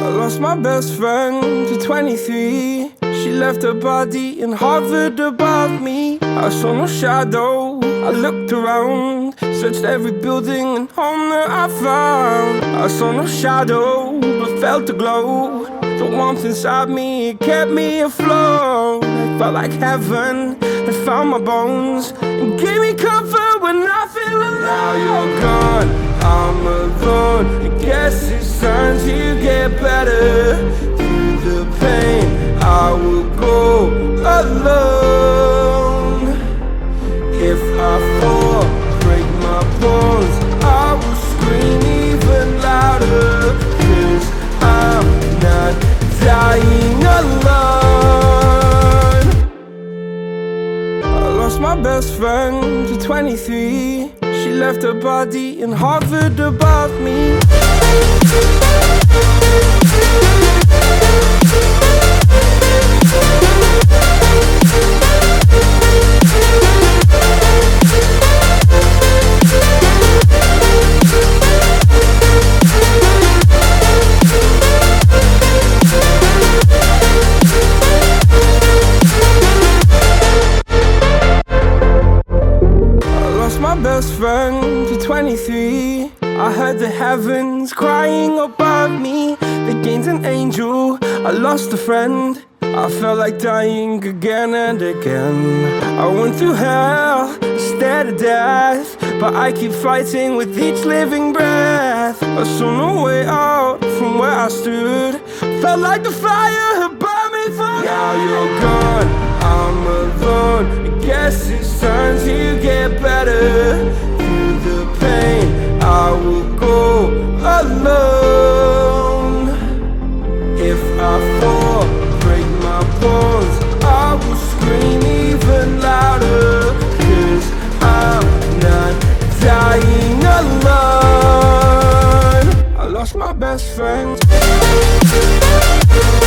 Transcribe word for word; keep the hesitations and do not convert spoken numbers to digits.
Lost my best friend to twenty-three. She left her body and hovered above me. I saw no shadow, I looked around, searched every building and home that I found. I saw no shadow, but felt the glow. The warmth inside me, it kept me afloat. It felt like heaven had found my bones and gave me comfort when I feel alone. Now you're gone, I'm alone. I guess it's time to get better. Through the pain, I will go alone. If I fall, break my bones, I will scream even louder. Cause I'm not dying alone. I lost my best friend to twenty-three. She left her body and hovered above me. My best friend to twenty-three. I heard the heavens crying above me. They gained an angel, I lost a friend. I felt like dying again and again. I went through hell, stared at death, but I keep fighting with each living breath. I saw no way out from where I stood. Felt like the fire had burned me through. Now you're gone, I'm alone. I guess it's time to get better. Through the pain, I will go alone. If I fall, break my bones, I will scream even louder. Cause I'm not dying alone. I lost my best friend.